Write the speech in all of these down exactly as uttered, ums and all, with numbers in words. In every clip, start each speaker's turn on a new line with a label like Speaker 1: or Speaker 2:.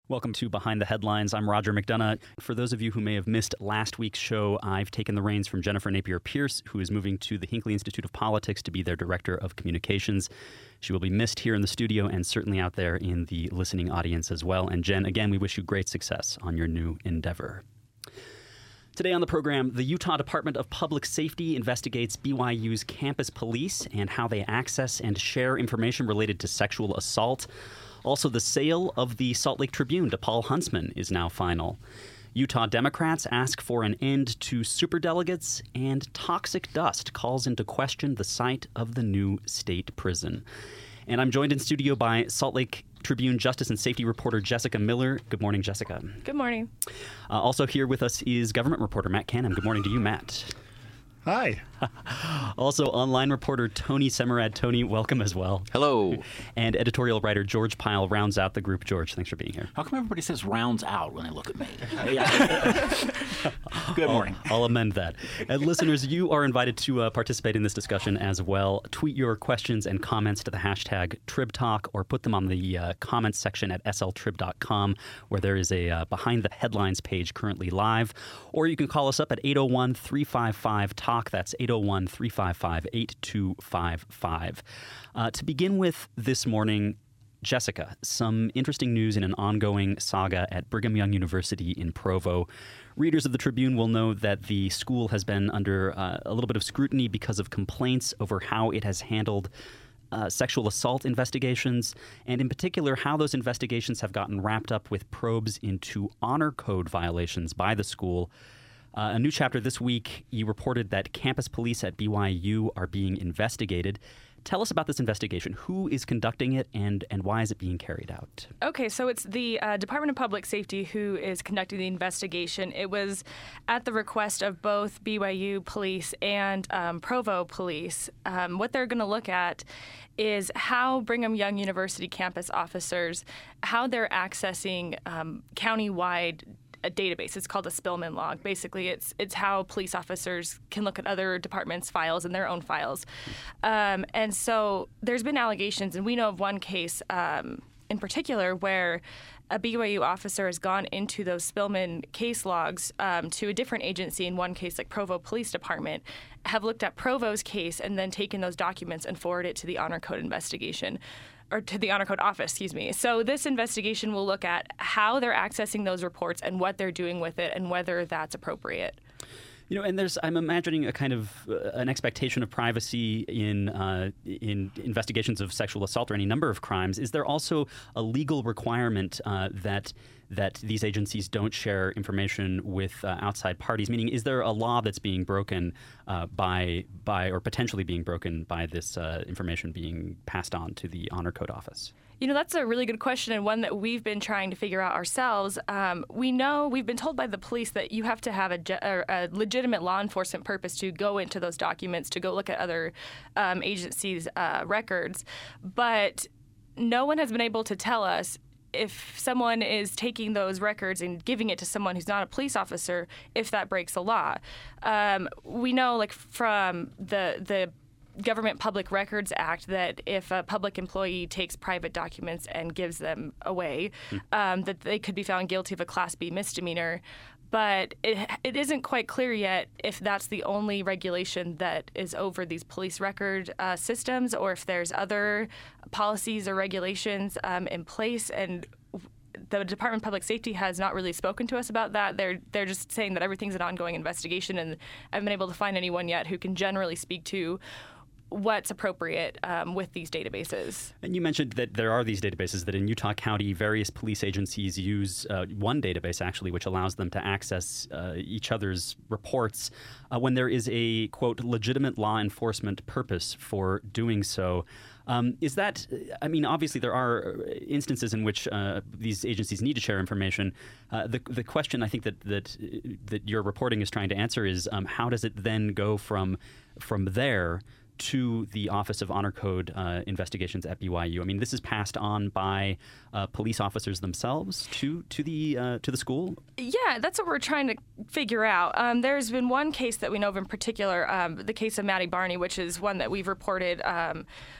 Speaker 1: Welcome to Behind the Headlines. I'm Roger McDonough. For those of you who may have missed last week's show, I've taken the reins from Jennifer Napier-Pierce, who is moving to the Hinckley Institute of Politics to be their Director of Communications. She will be missed here in the studio and certainly out there in the listening audience as well. And Jen, again, we wish you great success on your new endeavor. Today on the program, the Utah Department of Public Safety investigates B Y U's campus police and how they access and share information related to sexual assault. Also, the sale of the Salt Lake Tribune to Paul Huntsman is now final. Utah Democrats ask for an end to superdelegates, and toxic dust calls into question the site of the new state prison. And I'm joined in studio by Salt Lake Tribune Justice and Safety reporter Jessica Miller. Good morning, Jessica.
Speaker 2: Good morning.
Speaker 1: Uh, also here with us is government reporter Matt Canham. Good morning to you, Matt.
Speaker 3: Hi.
Speaker 1: Also, online reporter Tony Semerad. Tony, welcome as well.
Speaker 4: Hello.
Speaker 1: And editorial writer George Pyle rounds out the group. George, thanks for being here.
Speaker 4: How come everybody says rounds out when they look at me? Good morning.
Speaker 1: I'll, I'll amend that. And listeners, you are invited to uh, participate in this discussion as well. Tweet your questions and comments to the hashtag TribTalk or put them on the uh, comments section at s l trib dot com, where there is a uh, Behind the Headlines page currently live. Or you can call us up at eight oh one, three five five, talk. That's eight oh one, three five five, eight two five five. Uh, to begin with this morning, Jessica, some interesting news in an ongoing saga at Brigham Young University in Provo. Readers of the Tribune will know that the school has been under uh, a little bit of scrutiny because of complaints over how it has handled uh, sexual assault investigations, and in particular how those investigations have gotten wrapped up with probes into honor code violations by the school. Uh, a new chapter this week, you reported that campus police at B Y U are being investigated. Tell us about this investigation. Who is conducting it, and, and why is it being carried out?
Speaker 2: Okay, so it's the uh, Department of Public Safety who is conducting the investigation. It was at the request of both B Y U police and um, Provo police. Um, what they're going to look at is how Brigham Young University campus officers, how they're accessing um, county-wide a database. It's called a Spillman log. Basically, it's it's how police officers can look at other departments' files and their own files. Um, and so there's been allegations, and we know of one case um, in particular where a B Y U officer has gone into those Spillman case logs um, to a different agency, in one case like Provo Police Department, have looked at Provo's case and then taken those documents and forwarded it to the Honor Code investigation. or to the Honor Code office, excuse me. So this investigation will look at how they're accessing those reports and what they're doing with it and whether that's appropriate.
Speaker 1: You know, and there's, I'm imagining a kind of uh, an expectation of privacy in uh, in investigations of sexual assault or any number of crimes. Is there also a legal requirement uh, that that these agencies don't share information with uh, outside parties? Meaning, is there a law that's being broken uh, by by or potentially being broken by this uh, information being passed on to the Honor Code office?
Speaker 2: You know, that's a really good question, and one that we've been trying to figure out ourselves. Um, we know, we've been told by the police that you have to have a, a, a legitimate law enforcement purpose to go into those documents, to go look at other um, agencies' uh, records. But no one has been able to tell us if someone is taking those records and giving it to someone who's not a police officer, if that breaks the law. Um, we know, like, from the the Government Public Records Act, that if a public employee takes private documents and gives them away, mm. um, that they could be found guilty of a Class B misdemeanor. But it, it isn't quite clear yet if that's the only regulation that is over these police record uh, systems, or if there's other policies or regulations um, in place. And the Department of Public Safety has not really spoken to us about that. They're they're just saying that everything's an ongoing investigation, and I haven't been able to find anyone yet who can generally speak to what's appropriate um, with these databases. And
Speaker 1: you mentioned that there are these databases that in Utah County, various police agencies use uh, one database, actually, which allows them to access uh, each other's reports uh, when there is a, quote, legitimate law enforcement purpose for doing so. Um, is that, I mean, obviously there are instances in which uh, these agencies need to share information. Uh, the the question I think that that that your reporting is trying to answer is um, how does it then go from from there to the Office of Honor Code uh, investigations at B Y U? I mean, this is passed on by uh, police officers themselves to to the uh, to the school?
Speaker 2: Yeah, that's what we're trying to figure out. Um, there's been one case that we know of in particular, um, the case of Maddie Barney, which is one that we've reported um,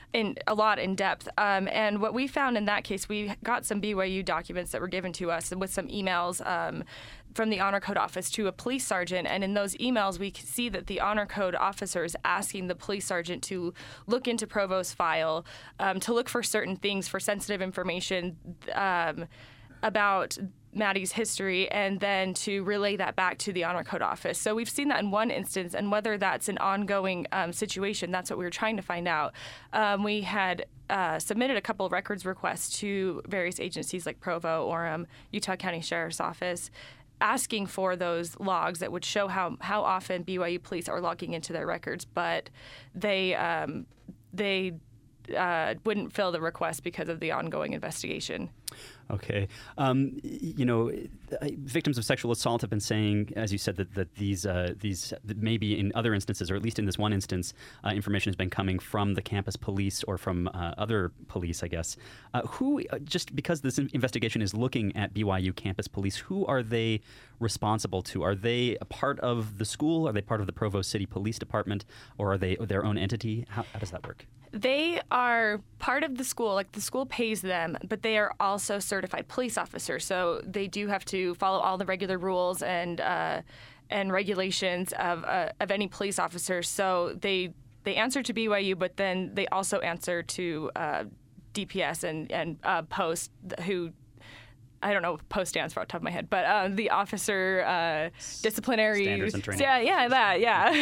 Speaker 2: in a lot in depth. Um, and what we found in that case, we got some B Y U documents that were given to us with some emails um, from the Honor Code office to a police sergeant. And in those emails, we could see that the Honor Code officer is asking the police sergeant to look into Provost's file, um, to look for certain things, for sensitive information um, about Maddie's history, and then to relay that back to the Honor Code office. So we've seen that in one instance, and whether that's an ongoing um, situation, that's what we were trying to find out. Um, we had uh, submitted a couple of records requests to various agencies like Provo, Orem, Utah County Sheriff's Office, asking for those logs that would show how, how often B Y U police are logging into their records, but they um, they uh, wouldn't fill the request because of the ongoing investigation.
Speaker 1: Okay. Um, you know, victims of sexual assault have been saying, as you said, that, that these, uh, these that maybe in other instances, or at least in this one instance, uh, information has been coming from the campus police or from uh, other police, I guess. Uh, who, uh, just because this investigation is looking at B Y U campus police, who are they responsible to? Are they a part of the school? Are they part of the Provo City Police Department? Or are they their own entity? How, how does that work?
Speaker 2: They are part of the school, like the school pays them, but they are also certified police officers. So they do have to follow all the regular rules and uh, and regulations of uh, of any police officer. So they they answer to B Y U, but then they also answer to uh, D P S and and uh, Post, who. I don't know what POST stands for off the top of my head, but uh, the officer uh, disciplinary
Speaker 1: standards and training.
Speaker 2: Yeah, yeah, that, yeah.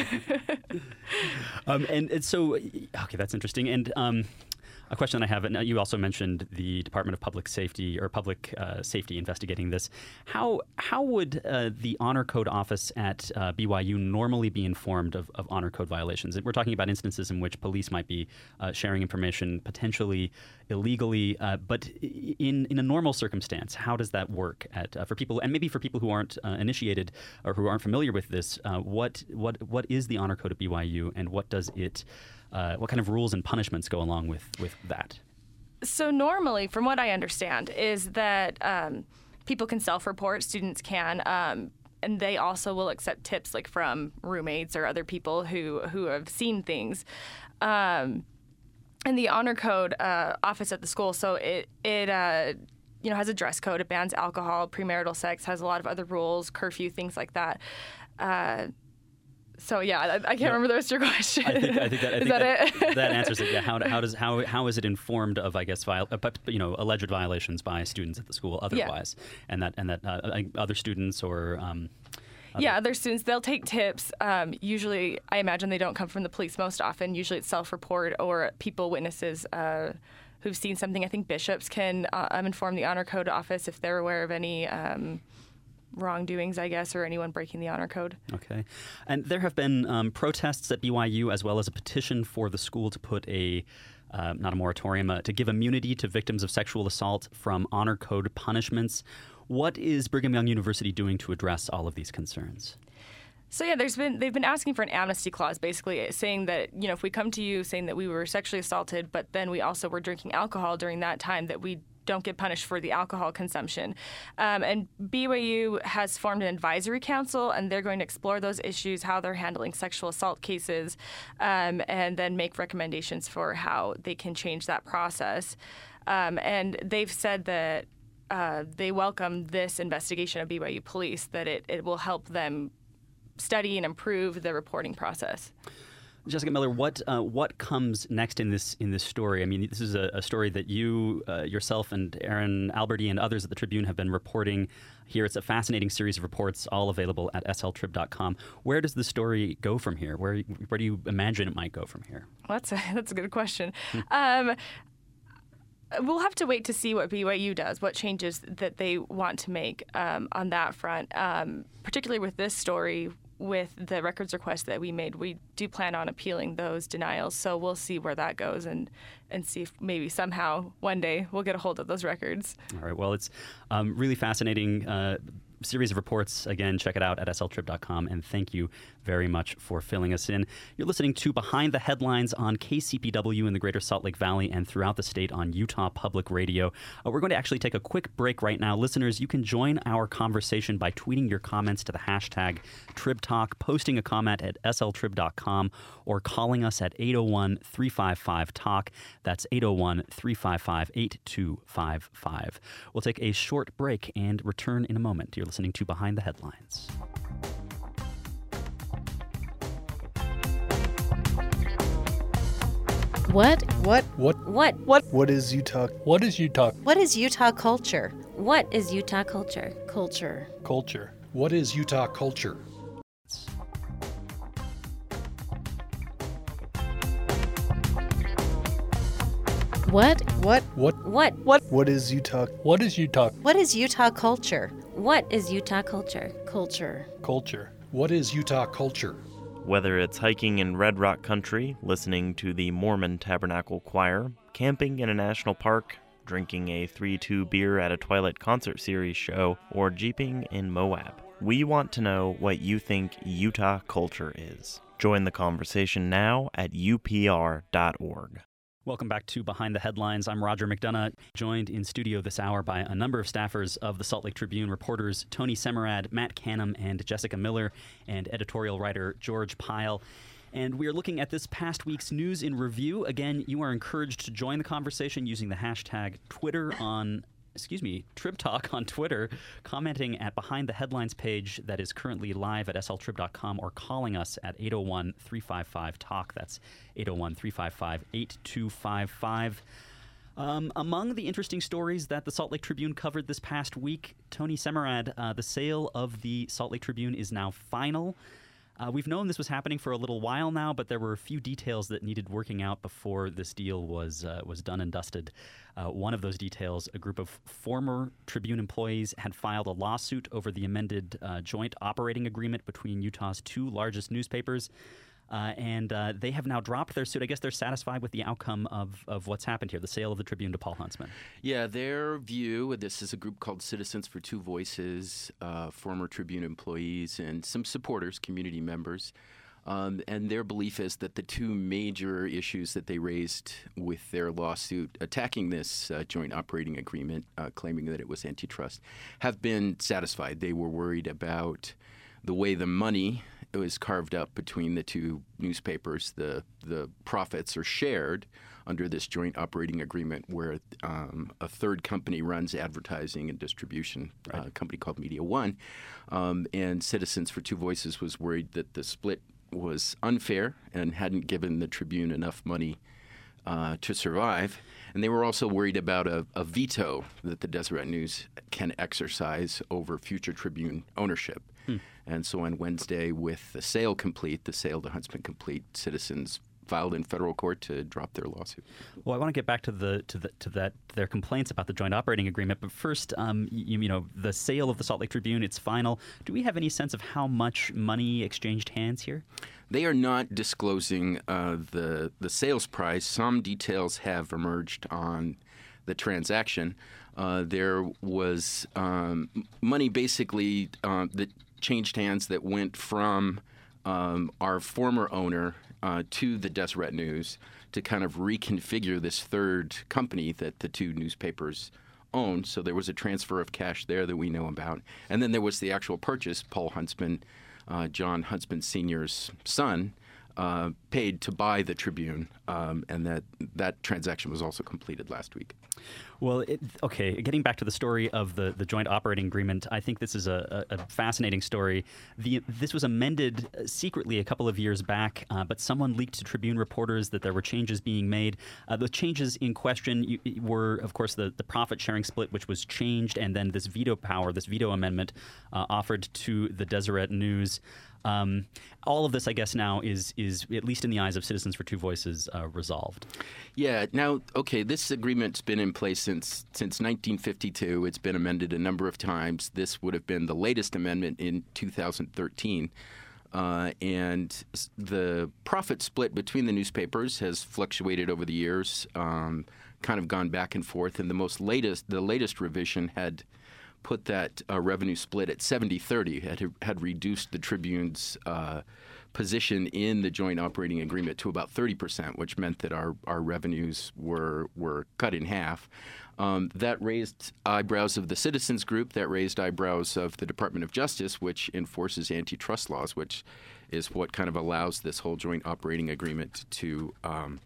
Speaker 1: um, and, and so, okay, that's interesting. And um, a question I have, and you also mentioned the Department of Public Safety or Public uh, Safety investigating this. How how would uh, the Honor Code office at uh, B Y U normally be informed of, of Honor Code violations? We're talking about instances in which police might be uh, sharing information potentially illegally, uh, but in in a normal circumstance, how does that work at uh, for people, and maybe for people who aren't uh, initiated or who aren't familiar with this? Uh, what what what is the Honor Code at B Y U, and what does it Uh, what kind of rules and punishments go along with, with that?
Speaker 2: So normally, from what I understand, is that um, people can self-report, students can, um, and they also will accept tips like from roommates or other people who, who have seen things. Um, and the Honor Code uh, office at the school, so it, it uh, you know, has a dress code, it bans alcohol, premarital sex, has a lot of other rules, curfew, things like that. Uh, So yeah, I, I can't no, remember the rest of your question.
Speaker 1: I think, I think that, I
Speaker 2: is
Speaker 1: think
Speaker 2: that,
Speaker 1: that,
Speaker 2: it?
Speaker 1: that answers it. Yeah. How, how does how how is it informed of, I guess, viol- you know, alleged violations by students at the school otherwise, yeah. and that and that uh, other students or um, other
Speaker 2: yeah, other students, they'll take tips. Um, usually, I imagine they don't come from the police most often. Usually, it's self-report or people, witnesses uh, who've seen something. I think bishops can uh, inform the Honor Code office if they're aware of any. Um, wrongdoings, I guess, or anyone breaking the Honor Code.
Speaker 1: Okay. And there have been um, protests at B Y U, as well as a petition for the school to put a, uh, not a moratorium, uh, to give immunity to victims of sexual assault from Honor Code punishments. What is Brigham Young University doing to address all of these concerns?
Speaker 2: So yeah, there's been they've been asking for an amnesty clause, basically saying that, you know, if we come to you saying that we were sexually assaulted, but then we also were drinking alcohol during that time, that we don't get punished for the alcohol consumption. Um, and B Y U has formed an advisory council, and they're going to explore those issues, how they're handling sexual assault cases, um, and then make recommendations for how they can change that process. Um, and they've said that uh, they welcome this investigation of B Y U police, that it, it will help them study and improve the reporting process.
Speaker 1: Jessica Miller, what uh, what comes next in this in this story? I mean, this is a, a story that you uh, yourself and Aaron Alberti and others at the Tribune have been reporting here. It's a fascinating series of reports, all available at S L trib dot com. Where does the story go from here? Where where do you imagine it might go from here?
Speaker 2: Well, that's a, that's a good question. um, We'll have to wait to see what B Y U does, what changes that they want to make um, on that front, um, particularly with this story. With the records request that we made, we do plan on appealing those denials. So we'll see where that goes and, and see if maybe somehow one day we'll get a hold of those records.
Speaker 1: All right. Well, it's um, really fascinating. Uh, series of reports. Again, check it out at S L trib dot com, and thank you very much for filling us in. You're listening to Behind the Headlines on K C P W in the Greater Salt Lake Valley and throughout the state on Utah Public Radio. Uh, we're going to actually take a quick break right now. Listeners, you can join our conversation by tweeting your comments to the hashtag TribTalk, posting a comment at S L trib dot com, or calling us at eight oh one, three five five, talk. That's eight oh one, three five five, eight two five five. We'll take a short break and return in a moment. You're listening to Behind the Headlines.
Speaker 3: What?
Speaker 5: What?
Speaker 6: What?
Speaker 3: What?
Speaker 5: What? What is Utah?
Speaker 6: What is Utah
Speaker 3: What is Utah culture?
Speaker 7: What is Utah culture?
Speaker 3: Culture.
Speaker 6: culture?
Speaker 8: What is Utah culture?
Speaker 3: What?
Speaker 5: What?
Speaker 6: What?
Speaker 7: What?
Speaker 5: What? What is Utah?
Speaker 6: What is Utah
Speaker 3: What is Utah culture?
Speaker 7: What is Utah culture?
Speaker 3: Culture.
Speaker 6: culture?
Speaker 8: What is Utah culture?
Speaker 9: Whether it's hiking in Red Rock Country, listening to the Mormon Tabernacle Choir, camping in a national park, drinking a three two beer at a Twilight Concert Series show, or jeeping in Moab, we want to know what you think Utah culture is. Join the conversation now at U P R dot org.
Speaker 1: Welcome back to Behind the Headlines. I'm Roger McDonough, joined in studio this hour by a number of staffers of the Salt Lake Tribune, reporters Tony Semerad, Matt Canham, and Jessica Miller, and editorial writer George Pyle. And we are looking at this past week's news in review. Again, you are encouraged to join the conversation using the hashtag Twitter on, excuse me, TribTalk on Twitter, commenting at Behind the Headlines page that is currently live at S L trib dot com, or calling us at eight oh one, three five five, talk. That's eight oh one, three five five, eight two five five. Um, among the interesting stories that the Salt Lake Tribune covered this past week, Tony Semerad, uh, the sale of the Salt Lake Tribune is now final. Uh, we've known this was happening for a little while now, but there were a few details that needed working out before this deal was uh, was done and dusted. Uh, one of those details, a group of former Tribune employees had filed a lawsuit over the amended uh, joint operating agreement between Utah's two largest newspapers. Uh, and uh, they have now dropped their suit. I guess they're satisfied with the outcome of, of what's happened here, the sale of the Tribune to Paul Huntsman.
Speaker 4: Yeah, their view, this is a group called Citizens for Two Voices, uh, former Tribune employees and some supporters, community members. Um, and their belief is that the two major issues that they raised with their lawsuit attacking this uh, joint operating agreement, uh, claiming that it was antitrust, have been satisfied. They were worried about the way the money was carved up between the two newspapers. The the profits are shared under this joint operating agreement, where um, a third company runs advertising and distribution, right. uh, a company called Media One. Um, and Citizens for Two Voices was worried that the split was unfair and hadn't given the Tribune enough money uh, to survive. And they were also worried about a, a veto that the Deseret News can exercise over future Tribune ownership. Hmm. And so on Wednesday, with the sale complete, the sale to Huntsman complete, Citizens filed in federal court to drop their lawsuit.
Speaker 1: Well, I want to get back to the to the to that their complaints about the joint operating agreement, but first, um, you, you know, the sale of the Salt Lake Tribune, it's final. Do we have any sense of how much money exchanged hands here?
Speaker 4: They are not disclosing uh, the the sales price. Some details have emerged on the transaction. Uh, there was um, money basically uh, that changed hands that went from um, our former owner uh, to the Deseret News to kind of reconfigure this third company that the two newspapers own. So there was a transfer of cash there that we know about. And then there was the actual purchase. Paul Huntsman, uh, John Huntsman Senior's son, uh, paid to buy the Tribune, um, and that that transaction was also completed last week.
Speaker 1: Well, it, okay, getting back to the story of the, the joint operating agreement, I think this is a, a, a fascinating story. The, this was amended secretly a couple of years back, uh, but someone leaked to Tribune reporters that there were changes being made. Uh, the changes in question were, of course, the, the profit-sharing split, which was changed, and then this veto power, this veto amendment uh, offered to the Deseret News. Um, all of this, I guess, now is, is at least in the eyes of Citizens for Two Voices, uh, resolved.
Speaker 4: Yeah. Now, okay, this agreement's been in place since since nineteen fifty-two. It's been amended a number of times. This would have been the latest amendment in two thousand thirteen. Uh, and the profit split between the newspapers has fluctuated over the years, um, kind of gone back and forth. And the most latest, the latest revision had put that uh, revenue split at seventy thirty, had, had reduced the Tribune's uh, position in the joint operating agreement to about thirty percent, which meant that our, our revenues were were cut in half. Um, that raised eyebrows of the citizens group. That raised eyebrows of the Department of Justice, which enforces antitrust laws, which is what kind of allows this whole joint operating agreement to um,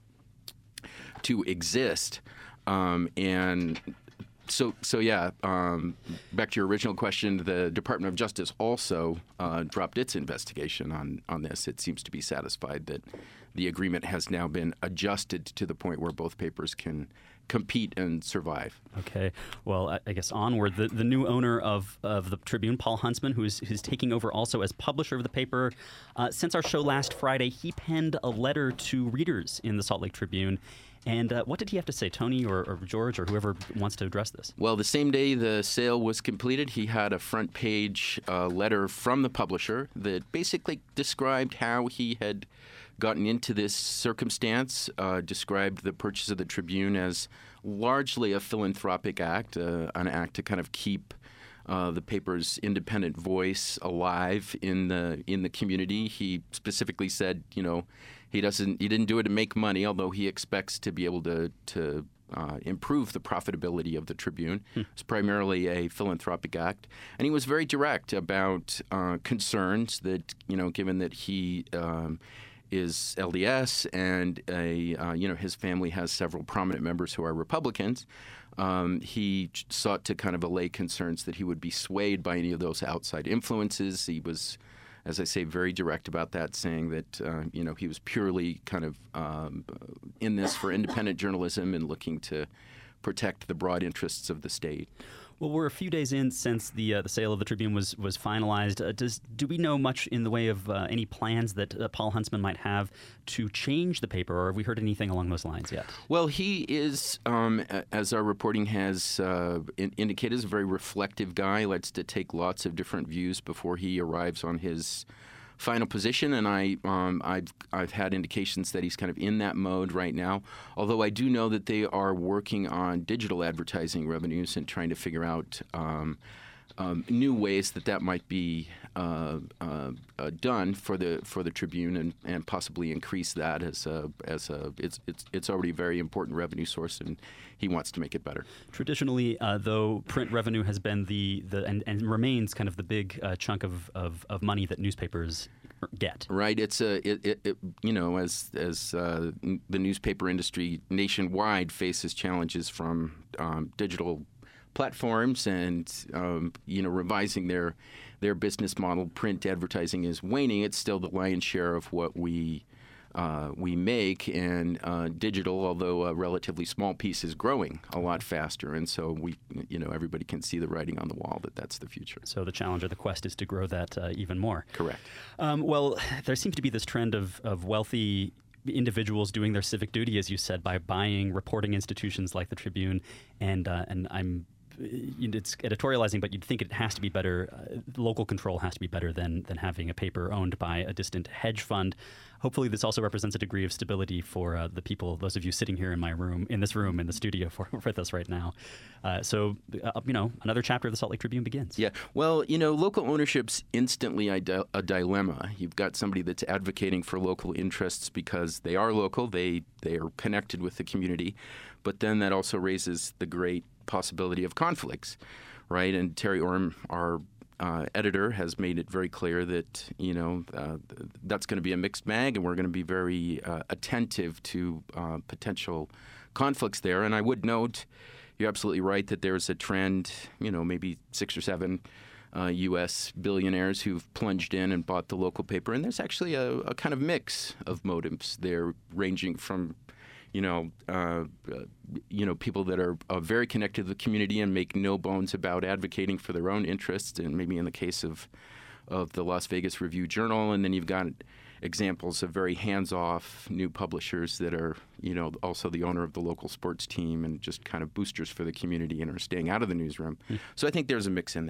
Speaker 4: to exist. Um, and so, so yeah, um, back to your original question, the Department of Justice also uh, dropped its investigation on, on this. It seems to be satisfied that the agreement has now been adjusted to the point where both papers can compete and survive.
Speaker 1: Okay. Well, I, I guess onward. The, the new owner of, of the Tribune, Paul Huntsman, who's who's taking over also as publisher of the paper. Uh, since our show last Friday, he penned a letter to readers in the Salt Lake Tribune. And uh, what did he have to say, Tony or, or George or whoever wants to address this?
Speaker 4: Well, the same day the sale was completed, he had a front page uh, letter from the publisher that basically described how he had gotten into this circumstance, uh, described the purchase of the Tribune as largely a philanthropic act, uh, an act to kind of keep uh, the paper's independent voice alive in the in the community. He specifically said, you know, he doesn't he didn't do it to make money, although he expects to be able to to uh, improve the profitability of the Tribune. Hmm. It's primarily a philanthropic act, and he was very direct about uh, concerns that, you know, given that he um, is L D S, and a uh, you know his family has several prominent members who are Republicans. Um, he sought to kind of allay concerns that he would be swayed by any of those outside influences. He was, as I say, very direct about that, saying that uh, you know he was purely kind of um, in this for independent journalism and looking to protect the broad interests of the state.
Speaker 1: Well, we're a few days in since the uh, the sale of the Tribune was was finalized. Uh, does do we know much in the way of uh, any plans that uh, Paul Huntsman might have to change the paper, or have we heard anything along those lines yet?
Speaker 4: Well, he is, um, as our reporting has uh, in- indicated, is a very reflective guy. He likes to take lots of different views before he arrives on his final position, and I, um, I've, I've had indications that he's kind of in that mode right now, although I do know that they are working on digital advertising revenues and trying to figure out um, um, new ways that that might be uh, uh, uh, done for the for the Tribune, and, and possibly increase that as a as a it's it's it's already a very important revenue source, and he wants to make it better.
Speaker 1: Traditionally, uh, though, print revenue has been the the and, and remains kind of the big uh, chunk of, of, of money that newspapers get.
Speaker 4: Right. It's a it, it, it you know as as uh, the newspaper industry nationwide faces challenges from um, digital platforms and um, you know revising their their business model. Print advertising is waning. It's still the lion's share of what we uh, we make, and uh, digital, although a relatively small piece, is growing a lot faster. And so we, you know, everybody can see the writing on the wall that that's the future.
Speaker 1: So the challenge or the quest is to grow that uh, even more.
Speaker 4: Correct.
Speaker 1: Um, well, there seems to be this trend of of wealthy individuals doing their civic duty, as you said, by buying reporting institutions like the Tribune, and uh, and I'm. It's editorializing, but you'd think it has to be better. Uh, local control has to be better than than having a paper owned by a distant hedge fund. Hopefully, this also represents a degree of stability for uh, the people, those of you sitting here in my room, in this room, in the studio for, with us right now. Uh, so, uh, you know, another chapter of the Salt Lake Tribune begins.
Speaker 4: Yeah. Well, you know, local ownership's instantly a, di- a dilemma. You've got somebody that's advocating for local interests because they are local, they they are connected with the community, but then that also raises the great possibility of conflicts, right? And Terry Orm, our uh, editor, has made it very clear that, you know, uh, that's going to be a mixed bag, and we're going to be very uh, attentive to uh, potential conflicts there. And I would note, you're absolutely right that there's a trend, you know, maybe six or seven uh, U S billionaires who've plunged in and bought the local paper. And there's actually a, a kind of mix of motives there, ranging from You know, uh, uh, you know, people that are uh, very connected to the community and make no bones about advocating for their own interests, and maybe in the case of of the Las Vegas Review-Journal, and then you've got examples of very hands-off new publishers that are, you know, also the owner of the local sports team and just kind of boosters for the community and are staying out of the newsroom. Mm. So I think there's a mix in there.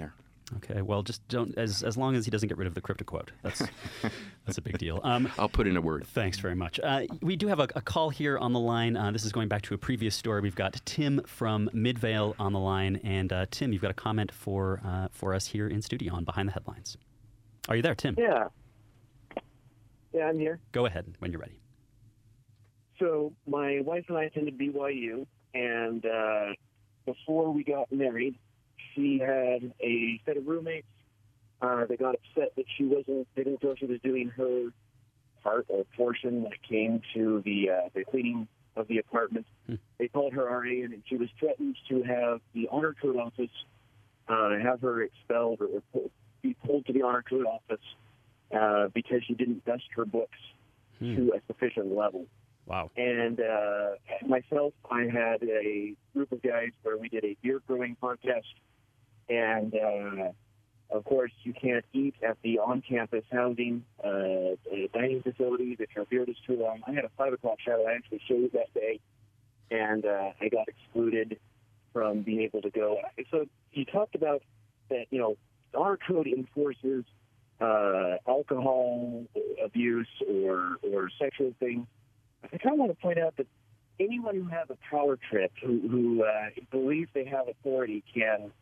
Speaker 1: Okay, well, just don't as as long as he doesn't get rid of the cryptic quote. That's that's a big deal. Um,
Speaker 4: I'll put in a word.
Speaker 1: Thanks very much. Uh, we do have a, a call here on the line. Uh, this is going back to a previous story. We've got Tim from Midvale on the line, and uh, Tim, you've got a comment for uh, for us here in studio on Behind the Headlines. Are you there, Tim?
Speaker 6: Yeah. Yeah, I'm here.
Speaker 1: Go ahead when you're ready.
Speaker 6: So my wife and I attended B Y U, and uh, before we got married, she had a set of roommates uh, that got upset that she wasn't, they didn't feel she was doing her part or portion when it came to the uh, the cleaning of the apartment. Hmm. They called her R A, and she was threatened to have the honor code office uh, have her expelled or, or pull, be pulled to the honor code office uh, because she didn't dust her books hmm. to a sufficient level.
Speaker 1: Wow.
Speaker 6: And uh, myself, I had a group of guys where we did a beer brewing contest. And, uh, of course, you can't eat at the on-campus housing uh, dining facilities if your beard is too long. I had a five o'clock shadow. I actually shaved that day, and uh, I got excluded from being able to go. So you talked about that, you know, our code enforces uh, alcohol abuse or, or sexual things. I kind of want to point out that anyone who has a power trip, who, who uh, believes they have authority, can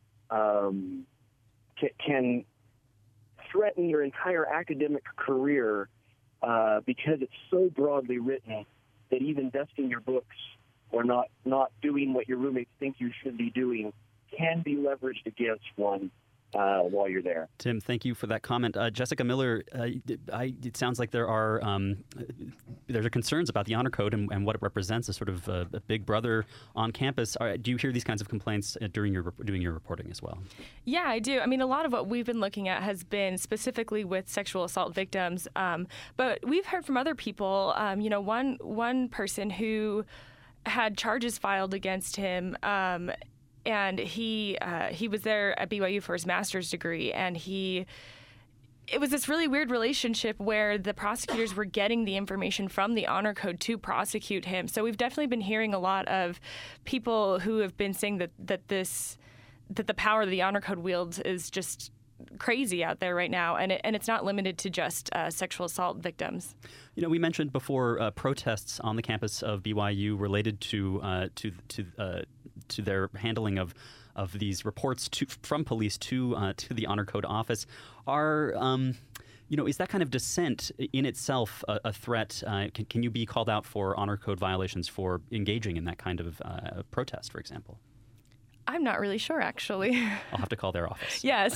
Speaker 6: um, can, can threaten your entire academic career uh, because it's so broadly written that even dusting your books or not not doing what your roommates think you should be doing can be leveraged against one. Uh, while you're there.
Speaker 1: Tim, thank you for that comment. Uh, Jessica Miller, uh, I, it sounds like there are um, there are concerns about the honor code and, and what it represents as sort of a, a big brother on campus. Are, do you hear these kinds of complaints uh, during your doing your reporting as well?
Speaker 2: Yeah, I do. I mean, a lot of what we've been looking at has been specifically with sexual assault victims, um, but we've heard from other people. Um, you know, one one person who had charges filed against him. Um, And he uh, he was there at B Y U for his master's degree, and he it was this really weird relationship where the prosecutors were getting the information from the honor code to prosecute him. So we've definitely been hearing a lot of people who have been saying that that this that the power that the honor code wields is just crazy out there right now, and it, and it's not limited to just uh, sexual assault victims.
Speaker 1: You know, we mentioned before uh, protests on the campus of B Y U related to uh, to to uh, to their handling of of these reports to, from police to uh, to the honor code office. Are um, you know, is that kind of dissent in itself a, a threat? Uh, can, can you be called out for honor code violations for engaging in that kind of uh, protest, for example?
Speaker 2: I'm not really sure, actually.
Speaker 1: I'll have to call their office.
Speaker 2: Yes.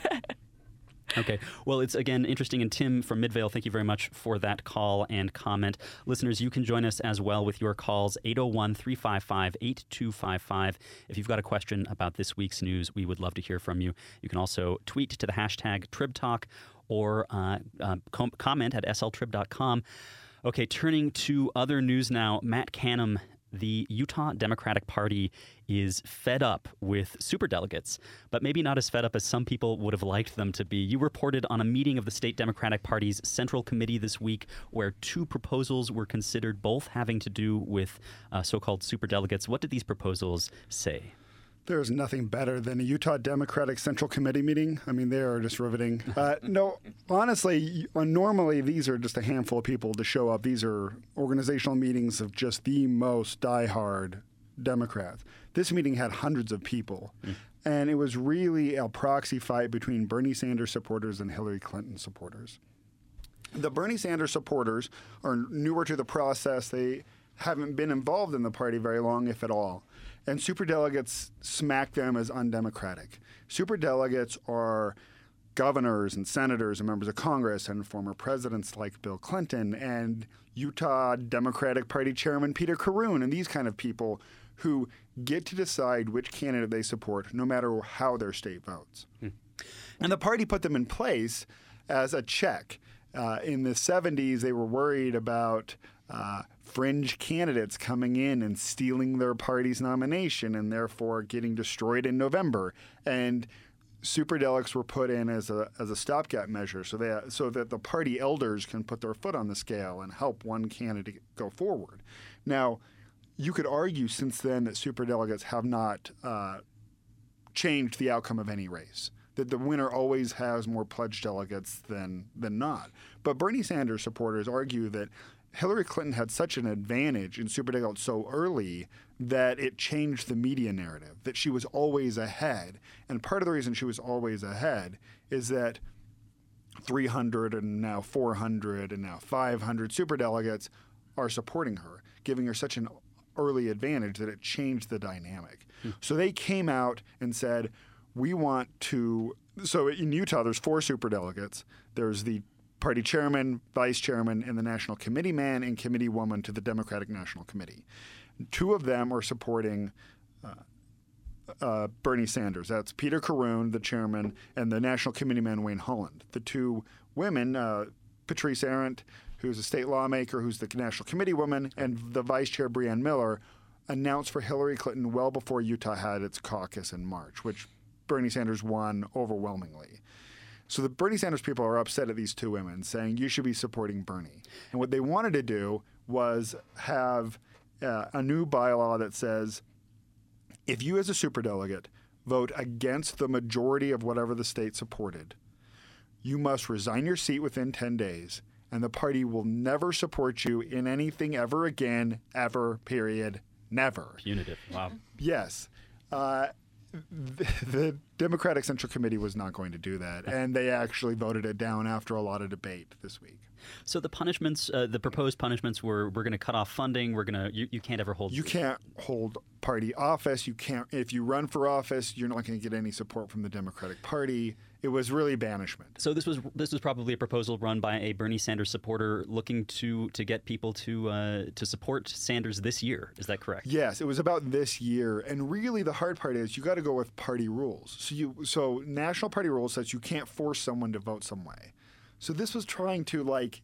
Speaker 1: Okay. Well, it's, again, interesting. And Tim from Midvale, thank you very much for that call and comment. Listeners, you can join us as well with your calls, eight oh one, three five five, eight two five five. If you've got a question about this week's news, we would love to hear from you. You can also tweet to the hashtag TribTalk or uh, uh, com- comment at s l trib dot com. Okay, turning to other news now. Matt Canham, the Utah Democratic Party is fed up with superdelegates, but maybe not as fed up as some people would have liked them to be. You reported on a meeting of the state Democratic Party's Central Committee this week where two proposals were considered, both having to do with uh, so-called superdelegates. What did these proposals say?
Speaker 10: There's nothing better than a Utah Democratic Central Committee meeting. I mean, they are just riveting. Uh, no, honestly, normally these are just a handful of people to show up. These are organizational meetings of just the most diehard Democrats. This meeting had hundreds of people, mm. and it was really a proxy fight between Bernie Sanders supporters and Hillary Clinton supporters. The Bernie Sanders supporters are newer to the process. They haven't been involved in the party very long, if at all. And superdelegates smack them as undemocratic. Superdelegates are governors and senators and members of Congress and former presidents like Bill Clinton and Utah Democratic Party Chairman Peter Caroon and these kind of people who get to decide which candidate they support no matter how their state votes. Hmm. And the party put them in place as a check. Uh, in the seventies, they were worried about uh, fringe candidates coming in and stealing their party's nomination and therefore getting destroyed in November. And superdelegates were put in as a as a stopgap measure so they so that the party elders can put their foot on the scale and help one candidate go forward. Now, you could argue since then that superdelegates have not uh, changed the outcome of any race. that the winner always has more pledged delegates than than not. But Bernie Sanders supporters argue that Hillary Clinton had such an advantage in superdelegates so early that it changed the media narrative, that she was always ahead. And part of the reason she was always ahead is that three hundred and now four hundred and now five hundred superdelegates are supporting her, giving her such an early advantage that it changed the dynamic. Hmm. So they came out and said, we want to – so in Utah there's four superdelegates. There's the party chairman, vice chairman, and the national committee man and committee woman to the Democratic National Committee. Two of them are supporting uh, uh, Bernie Sanders. That's Peter Caroon, the chairman, and the national committee man, Wayne Holland. The two women, uh, Patrice Arendt, who's a state lawmaker, who's the national committee woman, and the vice chair, Breanne Miller, announced for Hillary Clinton well before Utah had its caucus in March, which Bernie Sanders won overwhelmingly. So the Bernie Sanders people are upset at these two women, saying you should be supporting Bernie. And what they wanted to do was have uh, a new bylaw that says if you as a superdelegate vote against the majority of whatever the state supported, you must resign your seat within ten days, and the party will never support you in anything ever again, ever, period, never.
Speaker 1: Punitive. Wow.
Speaker 10: Yes. Uh, The, the Democratic Central Committee was not going to do that, and they actually voted it down after a lot of debate this week.
Speaker 1: So the punishments, uh, the proposed punishments were we're going to cut off funding. We're going to you, you can't ever hold.
Speaker 10: You can't hold party office. You can't if you run for office. You're not going to get any support from the Democratic Party. It was really banishment.
Speaker 1: So this was this was probably a proposal run by a Bernie Sanders supporter looking to to get people to uh, to support Sanders this year. Is that correct?
Speaker 10: Yes, it was about this year, and really the hard part is you got to go with party rules. So you so national party rules says you can't force someone to vote some way. So this was trying to like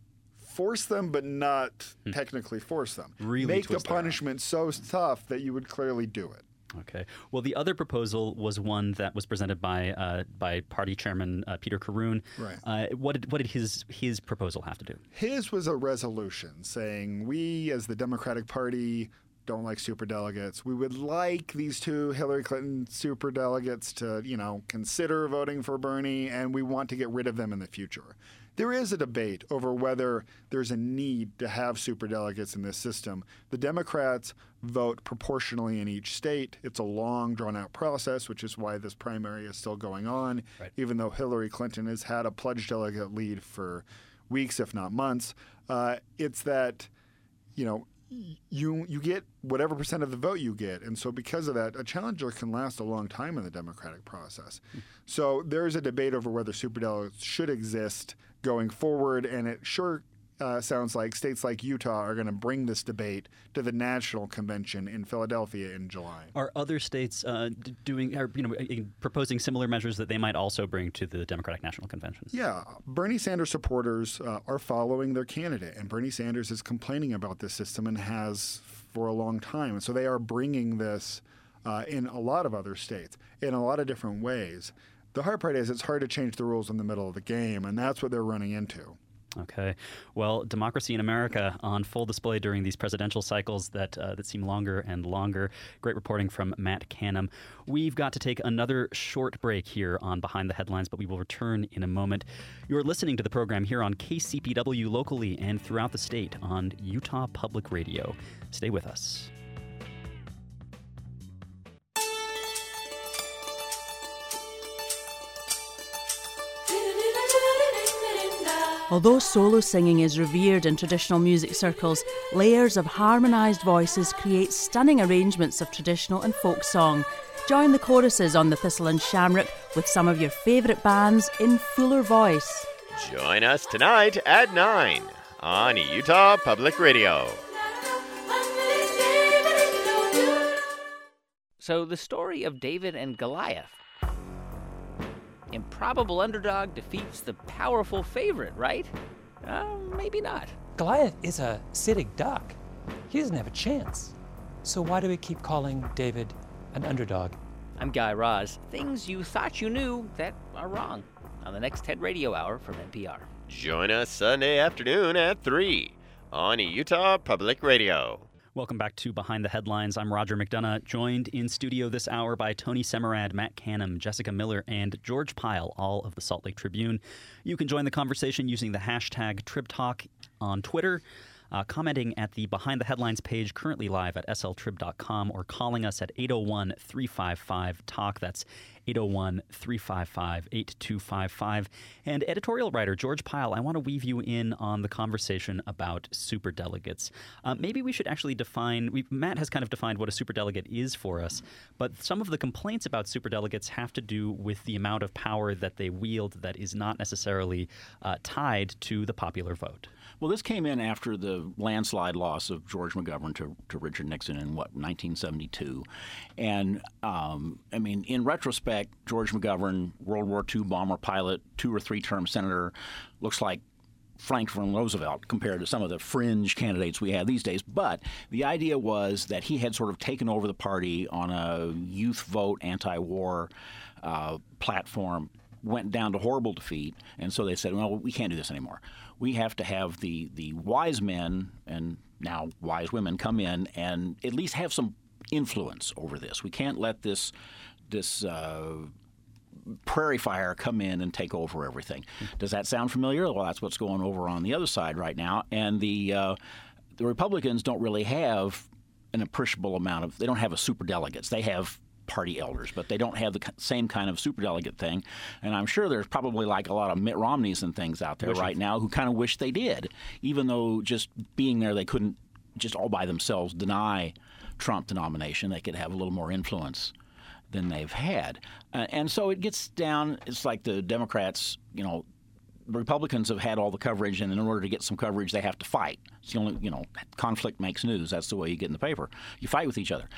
Speaker 10: force them, but not hmm. technically force them.
Speaker 1: Really
Speaker 10: make the punishment so tough that you would clearly do it.
Speaker 1: Okay. Well, the other proposal was one that was presented by uh, by Party Chairman uh, Peter Caroon.
Speaker 10: Right.
Speaker 1: Uh, what did what did his his proposal have to do?
Speaker 10: His was a resolution saying we, as the Democratic Party, don't like superdelegates. We would like these two Hillary Clinton superdelegates to, you know, consider voting for Bernie, and we want to get rid of them in the future. There is a debate over whether there's a need to have superdelegates in this system. The Democrats vote proportionally in each state. It's a long, drawn-out process, which is why this primary is still going on,
Speaker 1: right.
Speaker 10: even though Hillary Clinton has had a pledged delegate lead for weeks, if not months. Uh, it's that, you know, you you get whatever percent of the vote you get. And so because of that, a challenger can last a long time in the democratic process. Mm. So there is a debate over whether superdelegates should exist going forward, and it sure uh, sounds like states like Utah are going to bring this debate to the national convention in Philadelphia in July.
Speaker 1: Are other states uh, doing, are, you know, proposing similar measures that they might also bring to the Democratic National Convention?
Speaker 10: Yeah, Bernie Sanders supporters uh, are following their candidate, and Bernie Sanders is complaining about this system and has for a long time. And so they are bringing this uh, in a lot of other states in a lot of different ways. The hard part is it's hard to change the rules in the middle of the game, and that's what they're running into.
Speaker 1: Okay. Well, democracy in America on full display during these presidential cycles that uh, that seem longer and longer. Great reporting from Matt Canham. We've got to take another short break here on Behind the Headlines, but we will return in a moment. You're listening to the program here on K C P W locally and throughout the state on Utah Public Radio. Stay with us.
Speaker 11: Although solo singing is revered in traditional music circles, layers of harmonised voices create stunning arrangements of traditional and folk song. Join the choruses on the Thistle and Shamrock with some of your favourite bands in fuller voice.
Speaker 12: Join us tonight at nine on Utah Public Radio.
Speaker 13: So the story of David and Goliath. Improbable underdog defeats the powerful favorite, right? Uh, maybe not.
Speaker 14: Goliath is a sitting duck. He doesn't have a chance. So why do we keep calling David an underdog?
Speaker 13: I'm Guy Raz. Things you thought you knew that are wrong on the next TED Radio Hour from N P R.
Speaker 12: Join us Sunday afternoon at three on Utah Public Radio.
Speaker 1: Welcome back to Behind the Headlines. I'm Roger McDonough, joined in studio this hour by Tony Semerad, Matt Canham, Jessica Miller, and George Pyle, all of the Salt Lake Tribune. You can join the conversation using the hashtag TribTalk on Twitter, uh, commenting at the Behind the Headlines page, currently live at S L trib dot com, or calling us at eight oh one, three five five, talk. That's eight oh one, three five five, eight two five five. And editorial writer George Pyle, I want to weave you in on the conversation about superdelegates. Uh, maybe we should actually define, we, Matt has kind of defined what a superdelegate is for us, but some of the complaints about superdelegates have to do with the amount of power that they wield that is not necessarily uh, tied to the popular vote.
Speaker 15: Well, this came in after the landslide loss of George McGovern to, to Richard Nixon in, what, nineteen seventy-two. And, um, I mean, in retrospect, George McGovern, World War Two bomber pilot, two- or three-term senator, looks like Franklin Roosevelt compared to some of the fringe candidates we have these days. But the idea was that he had sort of taken over the party on a youth vote, anti-war uh, platform, went down to horrible defeat, and so they said, well, we can't do this anymore. We have to have the, the wise men and now wise women come in and at least have some influence over this. We can't let this this uh, prairie fire come in and take over everything. Does that sound familiar? Well, that's what's going over on the other side right now. And the uh, the Republicans don't really have an appreciable amount of – they don't have a superdelegates. They have party elders, but they don't have the same kind of superdelegate thing. And I'm sure there's probably like a lot of Mitt Romneys and things out there wish right now who kind of wish they did, even though just being there they couldn't just all by themselves deny Trump the nomination. They could have a little more influence than they've had. Uh, and so it gets down, it's like the Democrats, you know, the Republicans have had all the coverage, and in order to get some coverage, they have to fight. It's the only, you know, conflict makes news. That's the way you get in the paper. You fight with each other.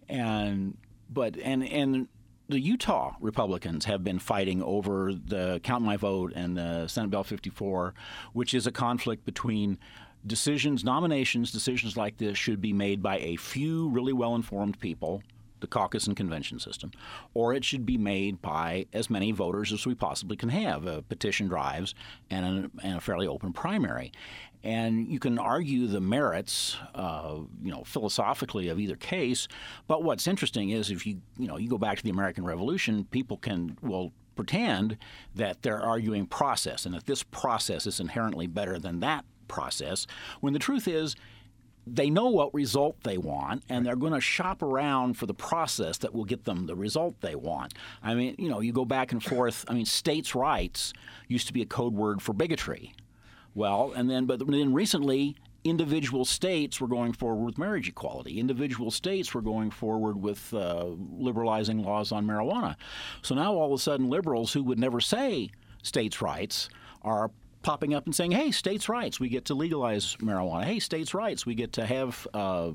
Speaker 15: And But and and the Utah Republicans have been fighting over the Count My Vote and the Senate Bill fifty-four, which is a conflict between decisions, nominations, decisions like this should be made by a few really well-informed people, the caucus and convention system, or it should be made by as many voters as we possibly can have, uh, petition drives and a, and a fairly open primary. And you can argue the merits, uh, you know, philosophically of either case. But what's interesting is if you, you know, you go back to the American Revolution, people can, well, pretend that they're arguing process and that this process is inherently better than that process, when the truth is they know what result they want, and they're going to shop around for the process that will get them the result they want. I mean, you know, you go back and forth. I mean, states' rights used to be a code word for bigotry. Well, and then, but then recently, individual states were going forward with marriage equality. Individual states were going forward with uh, liberalizing laws on marijuana. So now all of a sudden, liberals who would never say states' rights are popping up and saying, hey, states' rights, we get to legalize marijuana. Hey, states' rights, we get to have uh,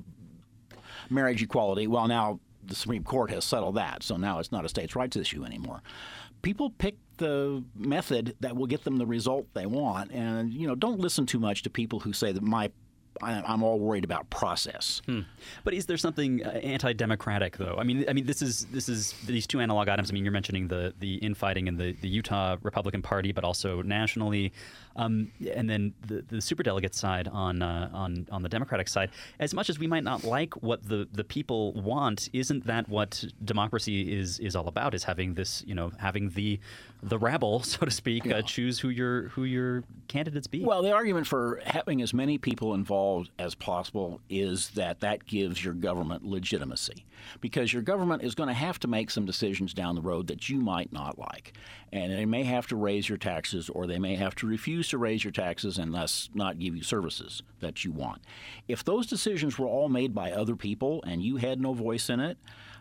Speaker 15: marriage equality. Well, now the Supreme Court has settled that, so now it's not a states' rights issue anymore. People pick the method that will get them the result they want, and you know, don't listen too much to people who say that my I'm all worried about process.
Speaker 1: Hmm. But is there something uh, anti-democratic, though? I mean, I mean, this is this is these two analog items. I mean, you're mentioning the the infighting in the, the Utah Republican Party, but also nationally, um, and then the the superdelegate side on uh, on on the Democratic side. As much as we might not like what the, the people want, isn't that what democracy is is all about? Is having this, you know, having the the rabble, so to speak, yeah. uh, choose who your who your candidates be.
Speaker 15: Well, the argument for having as many people involved as possible is that that gives your government legitimacy, because your government is going to have to make some decisions down the road that you might not like, and they may have to raise your taxes, or they may have to refuse to raise your taxes and thus not give you services that you want. If those decisions were all made by other people and you had no voice in it,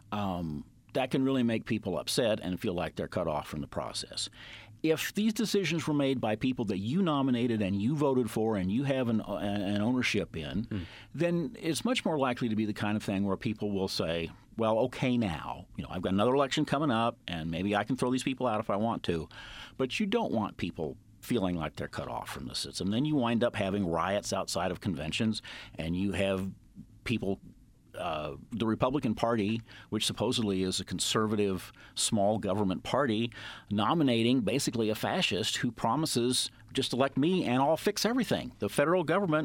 Speaker 15: um, that can really make people upset and feel like they're cut off from the process. If these decisions were made by people that you nominated and you voted for and you have an, an ownership in, mm. then it's much more likely to be the kind of thing where people will say, well, okay, now, you know, I've got another election coming up and maybe I can throw these people out if I want to. But you don't want people feeling like they're cut off from the system. Then you wind up having riots outside of conventions, and you have people Uh, the Republican Party, which supposedly is a conservative small government party, nominating basically a fascist who promises just elect me and I'll fix everything. The federal government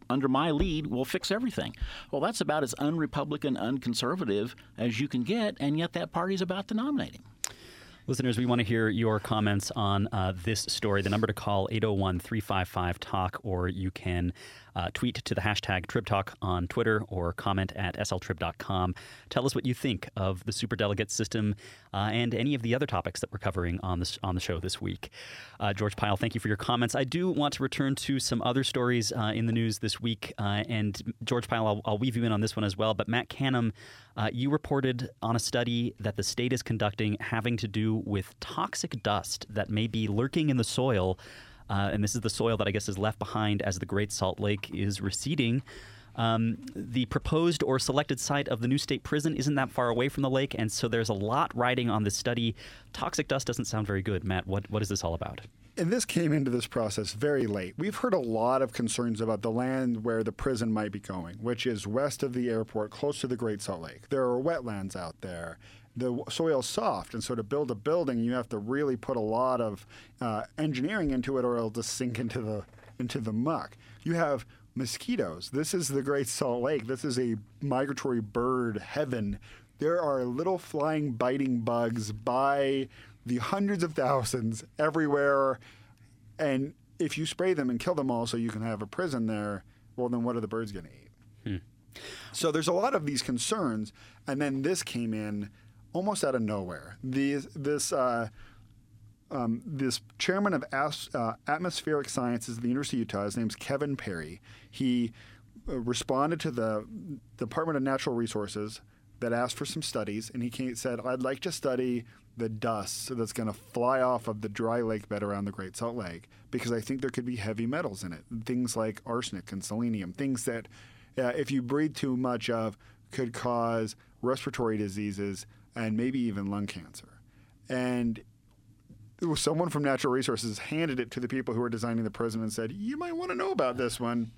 Speaker 15: under my lead, we'll fix everything. Well, that's about as un-Republican, un-conservative as you can get, and yet that party's about to nominate him.
Speaker 1: Listeners, we want to hear your comments on uh, this story. The number to call, eight oh one, three five five, talk, or you can uh, tweet to the hashtag TribTalk on Twitter or comment at s l trib dot com. Tell us what you think of the superdelegate system uh, and any of the other topics that we're covering on, this, on the show this week. Uh, George Pyle, thank you for your comments. I do want to return to some other stories uh, in the news this week. Uh, and George Pyle, I'll, I'll weave you in on this one as well. But Matt Canham, uh, you reported on a study that the state is conducting having to do with toxic dust that may be lurking in the soil. Uh, and this is the soil that I guess is left behind as the Great Salt Lake is receding. Um, the proposed or selected site of the new state prison isn't that far away from the lake, and so there's a lot riding on this study. Toxic dust doesn't sound very good. Matt, what, what is this all about?
Speaker 10: And this came into this process very late. We've heard a lot of concerns about the land where the prison might be going, which is west of the airport, close to the Great Salt Lake. There are wetlands out there. The soil's soft, and so to build a building, you have to really put a lot of uh, engineering into it, or it'll just sink into the into the muck. You have mosquitoes. This is the Great Salt Lake. This is a migratory bird heaven. There are little flying, biting bugs by the hundreds of thousands everywhere, and if you spray them and kill them all so you can have a prison there, well, then what are the birds going to eat? Hmm. So there's a lot of these concerns, and then this came in almost out of nowhere. These, this uh, um, this chairman of As- uh, atmospheric sciences at the University of Utah, his name's Kevin Perry. He uh, responded to the Department of Natural Resources that asked for some studies, and he came, said, I'd like to study the dust that's going to fly off of the dry lake bed around the Great Salt Lake, because I think there could be heavy metals in it, things like arsenic and selenium, things that uh, if you breathe too much of could cause respiratory diseases and maybe even lung cancer. And someone from Natural Resources handed it to the people who were designing the prison and said, you might want to know about this one.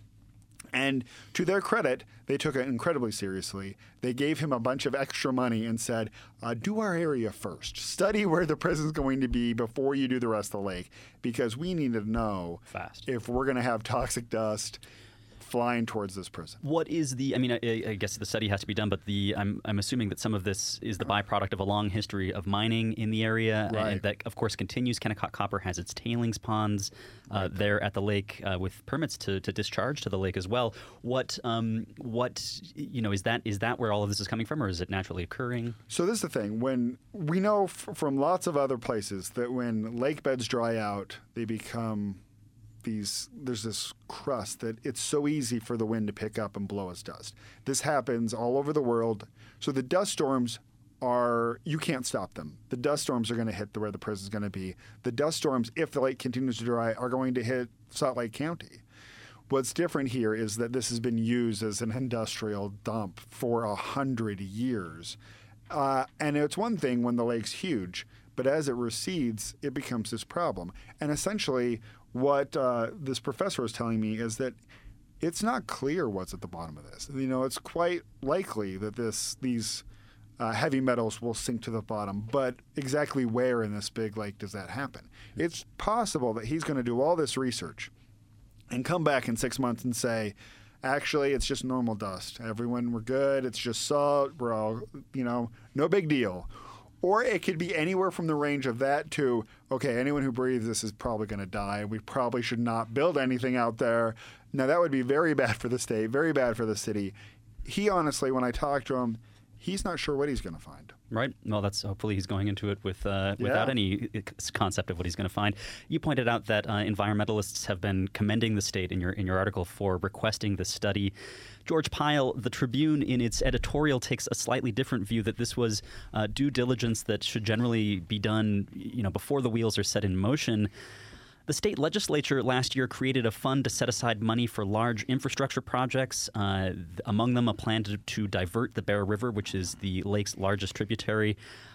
Speaker 10: And to their credit, they took it incredibly seriously. They gave him a bunch of extra money and said, uh, do our area first. Study where the prison's going to be before you do the rest of the lake, because we need to know
Speaker 1: Fast.
Speaker 10: if we're going to have toxic dust flying towards this prison.
Speaker 1: What is the, I mean, I, I guess the study has to be done, but the I'm, I'm assuming that some of this is the byproduct of a long history of mining in the area,
Speaker 10: Right.
Speaker 1: and that, of course, continues. Kennecott Copper has its tailings ponds uh, right. there at the lake uh, with permits to, to discharge to the lake as well. What, um, what, you know, is that is that where all of this is coming from, or is it naturally occurring?
Speaker 10: So this is the thing. When we know f- from lots of other places that when lake beds dry out, they become these, there's this crust that it's so easy for the wind to pick up and blow as dust. This happens all over the world. So the dust storms are, you can't stop them. The dust storms are going to hit the, where the prison's going to be. The dust storms, if the lake continues to dry, are going to hit Salt Lake County. What's different here is that this has been used as an industrial dump for a hundred years. Uh, and it's one thing when the lake's huge, but as it recedes, it becomes this problem. And essentially, what uh, this professor was telling me is that it's not clear what's at the bottom of this. You know, it's quite likely that this these uh, heavy metals will sink to the bottom, but exactly where in this big lake does that happen? It's possible that he's going to do all this research and come back in six months and say, actually, it's just normal dust. Everyone, we're good. It's just salt. We're all, you know, no big deal. Or it could be anywhere from the range of that to, okay, anyone who breathes this is probably going to die. We probably should not build anything out there. Now, that would be very bad for the state, very bad for the city. He honestly, when I talked to him, he's not sure what he's going to find.
Speaker 1: Right. Well, that's hopefully he's going into it with uh, without
Speaker 10: Yeah.
Speaker 1: any concept of what he's going to find. You pointed out that uh, environmentalists have been commending the state in your in your article for requesting this study. George Pyle, the Tribune, in its editorial, takes a slightly different view that this was uh, due diligence that should generally be done, you know, before the wheels are set in motion. The state legislature last year created a fund to set aside money for large infrastructure projects, uh, among them a plan to, to divert the Bear River, which is the lake's largest tributary.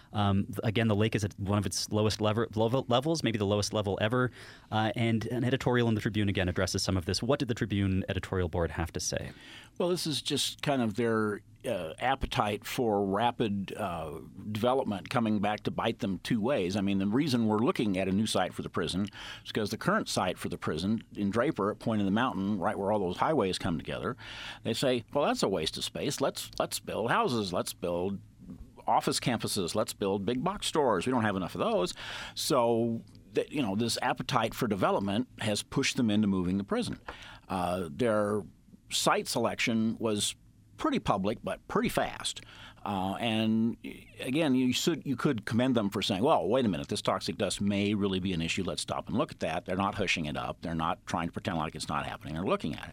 Speaker 1: Um, again, the lake is at one of its lowest lever, level, levels, maybe the lowest level ever. Uh, and an editorial in the Tribune, again, addresses some of this. What did the Tribune editorial board have to say?
Speaker 15: Well, this is just kind of their uh, appetite for rapid uh, development coming back to bite them two ways. I mean, the reason we're looking at a new site for the prison is because the current site for the prison in Draper at Point of the Mountain, right where all those highways come together, they say, well, that's a waste of space. Let's let's build houses. Let's build office campuses. Let's build big box stores. We don't have enough of those. So, that, you know, this appetite for development has pushed them into moving the prison. Uh, their site selection was pretty public, but pretty fast. Uh, and again, you should you could commend them for saying, well, wait a minute, this toxic dust may really be an issue. Let's stop and look at that. They're not hushing it up. They're not trying to pretend like it's not happening. They're looking at it.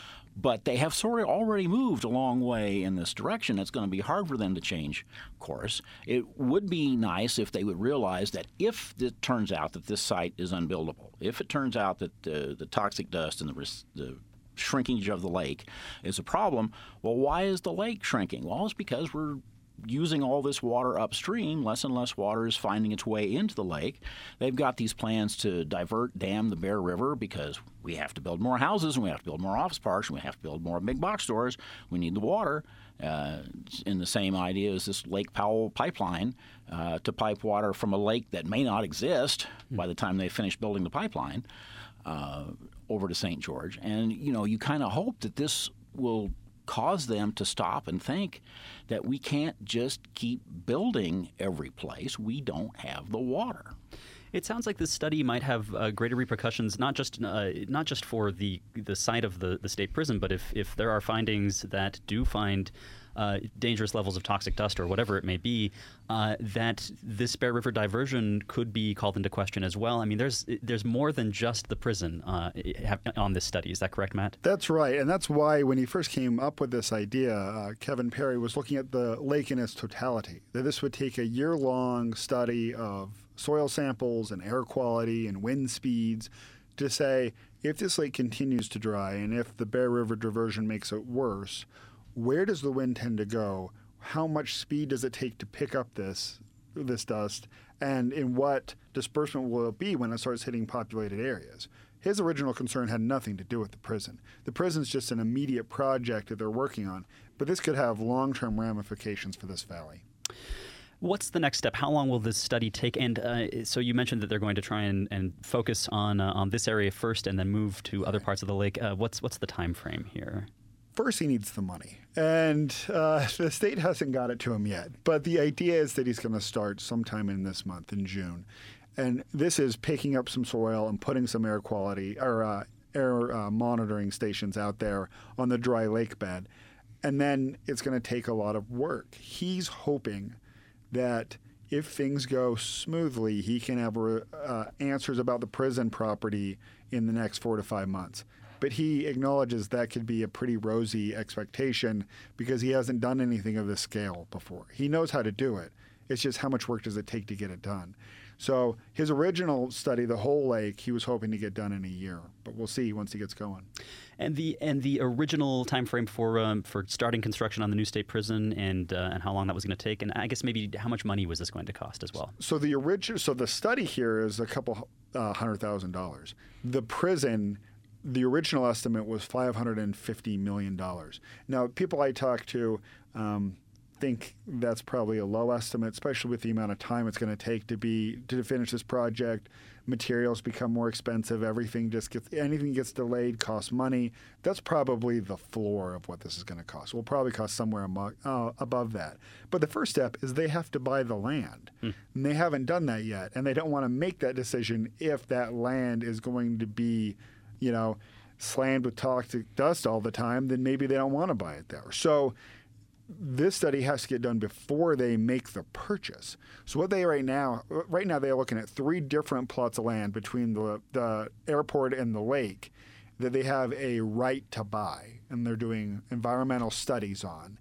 Speaker 15: But they have sort of already moved a long way in this direction. It's going to be hard for them to change course. It would be nice if they would realize that if it turns out that this site is unbuildable, if it turns out that the, the toxic dust and the, the shrinkage of the lake is a problem, well, why is the lake shrinking? Well, it's because we're using all this water upstream. Less and less water is finding its way into the lake. They've got these plans to divert, dam the Bear River because we have to build more houses and we have to build more office parks and we have to build more big box stores. We need the water. Uh, in the same idea as this Lake Powell pipeline uh, to pipe water from a lake that may not exist by the time they finish building the pipeline uh, over to Saint George. And, you know, you kind of hope that this will cause them to stop and think that we can't just keep building every place. We don't have the water.
Speaker 1: It sounds like this study might have uh, greater repercussions, not just uh, not just for the the site of the, the state prison, but if, if there are findings that do find uh, dangerous levels of toxic dust or whatever it may be, uh, that this Bear River diversion could be called into question as well. I mean, there's there's more than just the prison uh, on this study. Is that correct, Matt?
Speaker 10: That's right, and that's why when he first came up with this idea, uh, Kevin Perry was looking at the lake in its totality, that this would take a year-long study of soil samples and air quality and wind speeds to say, if this lake continues to dry and if the Bear River diversion makes it worse, where does the wind tend to go? How much speed does it take to pick up this this dust? And in what disbursement will it be when it starts hitting populated areas? His original concern had nothing to do with the prison. The prison's just an immediate project that they're working on, but this could have long-term ramifications for this valley.
Speaker 1: What's the next step? How long will this study take? And uh, so you mentioned that they're going to try and, and focus on uh, on this area first and then move to other parts of the lake. Uh, what's what's the time frame here?
Speaker 10: First, he needs the money, and uh, the state hasn't got it to him yet. But the idea is that he's going to start sometime in this month, in June. And this is picking up some soil and putting some air quality or uh, air uh, monitoring stations out there on the dry lake bed. And then it's going to take a lot of work. He's hoping that if things go smoothly, he can have uh, answers about the prison property in the next four to five months. But he acknowledges that could be a pretty rosy expectation because he hasn't done anything of this scale before. He knows how to do it. It's just how much work does it take to get it done. So his original study, the whole lake, he was hoping to get done in a year, but we'll see once he gets going.
Speaker 1: And the and the original time frame for um, for starting construction on the new state prison and uh, and how long that was going to take, and I guess maybe how much money was this going to cost as well?
Speaker 10: So the original, so the study here is a couple uh, hundred thousand dollars. The prison, the original estimate was five hundred and fifty million dollars. Now, people I talk to. Um, think that's probably a low estimate, especially with the amount of time it's going to take to be to finish this project. Materials become more expensive. Everything just gets anything gets delayed, costs money. That's probably the floor of what this is going to cost. It will probably cost somewhere amo- uh, above that. But the first step is they have to buy the land, hmm. and they haven't done that yet, and they don't want to make that decision if that land is going to be, you know, slammed with toxic dust all the time. Then maybe they don't want to buy it there. So this study has to get done before they make the purchase. So what they right now, right now they're looking at three different plots of land between the, the airport and the lake that they have a right to buy, and they're doing environmental studies on.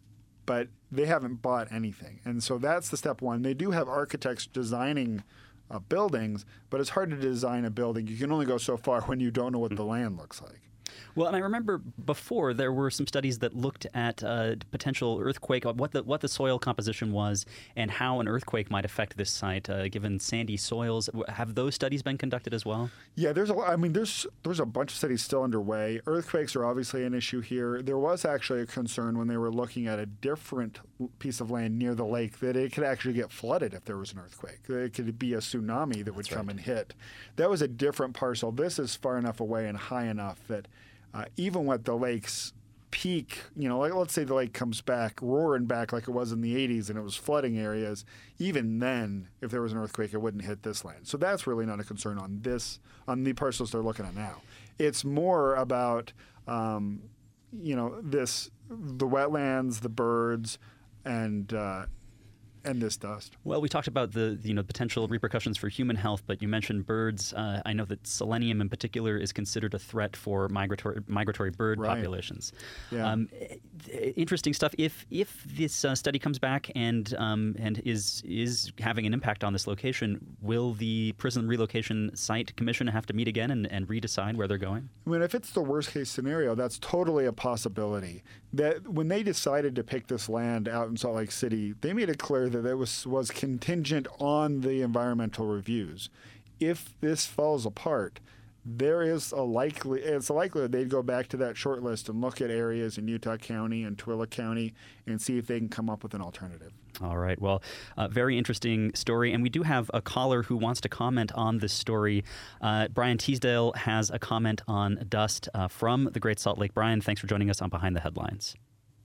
Speaker 10: But they haven't bought anything. And so that's the step one. They do have architects designing uh, buildings, but it's hard to design a building. You can only go so far when you don't know what the land looks like.
Speaker 1: Well, and I remember before there were some studies that looked at uh, potential earthquake, what the what the soil composition was, and how an earthquake might affect this site, uh, given sandy soils. Have those studies been conducted as well?
Speaker 10: Yeah, there's a. I mean, there's there's a bunch of studies still underway. Earthquakes are obviously an issue here. There was actually a concern when they were looking at a different piece of land near the lake that it could actually get flooded if there was an earthquake. It could be a tsunami that would
Speaker 1: That's
Speaker 10: come
Speaker 1: right.
Speaker 10: and hit. That was a different parcel. This is far enough away and high enough that uh, even with the lake's peak, you know, like let's say the lake comes back, roaring back like it was in the eighties and it was flooding areas, even then, if there was an earthquake, it wouldn't hit this land. So that's really not a concern on this, on the parcels they're looking at now. It's more about, um, you know, this, the wetlands, the birds, and uh, and this dust.
Speaker 1: Well, we talked about the you know potential repercussions for human health, but you mentioned birds. Uh, I know that selenium in particular is considered a threat for migratory migratory bird
Speaker 10: Right.
Speaker 1: populations.
Speaker 10: Yeah.
Speaker 1: Um, interesting stuff. If if this uh, study comes back and um, and is is having an impact on this location, will the prison relocation site commission have to meet again and, and redecide where they're going?
Speaker 10: I mean, if it's the worst case scenario, that's totally a possibility. That when they decided to pick this land out in Salt Lake City, they made it clear that it was was contingent on the environmental reviews. If this falls apart, there is a likely it's a likelihood they'd go back to that short list and look at areas in Utah County and Tooele County and see if they can come up with an alternative.
Speaker 1: All right. Well, uh, very interesting story. And we do have a caller who wants to comment on this story. Uh, Brian Teasdale has a comment on dust uh, from the Great Salt Lake. Brian, thanks for joining us on Behind the Headlines.